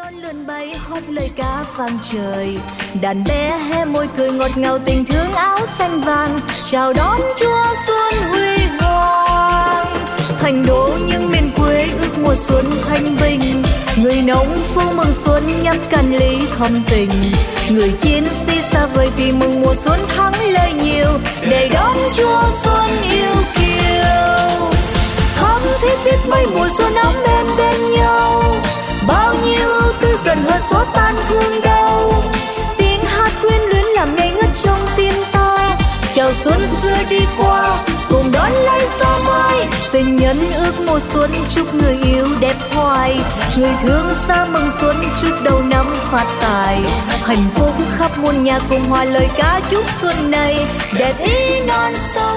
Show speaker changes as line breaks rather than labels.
non lượn bay hót lời ca vang trời, đàn bé hé môi cười ngọt ngào tình thương áo xanh vàng chào đón Chúa xuân huy hoàng. Thành đô những miền quê ước mùa xuân thanh bình, người nông phu mừng xuân nhắc cạn ly thầm tình, người chiến sĩ xa vời vì mừng mùa xuân thắng lợi nhiều để đón Chúa xuân yêu kiều. Thắm thiết biết mấy mùa xuân ấm êm bên nhau, bao nhiêu ưu tư dần hơn xóa tan thương đau. Tiếng hát quyến luyến làm ngây ngất trong tim ta, chào xuân xưa đi qua cùng đón lấy gió mới. Tình nhân ước mùa xuân chúc người yêu đẹp hoài, người thương xa mừng xuân chúc đầu năm phát tài. Hạnh phúc khắp muôn nhà cùng hòa lời ca chúc xuân này đẹp ý non sông.